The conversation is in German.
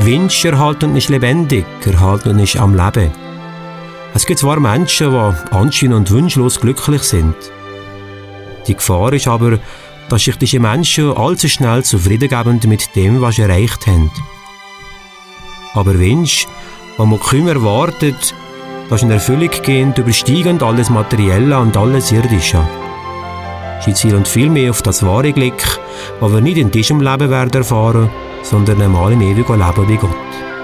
Wünsch erhalten und nicht lebendig, erhalten und nicht am Leben. Es gibt zwar Menschen, die anscheinend wunschlos glücklich sind. Die Gefahr ist aber, dass sich diese Menschen allzu schnell zufrieden geben mit dem, was sie erreicht haben. Aber Wünsche, die man kaum erwartet, dass in Erfüllung gehen, übersteigen alles Materielle und alles Irdische. Sie zielen vielmehr auf das wahre Glück, das wir nicht in diesem Leben werden erfahren, sondern einmal im ewigen Leben bei Gott.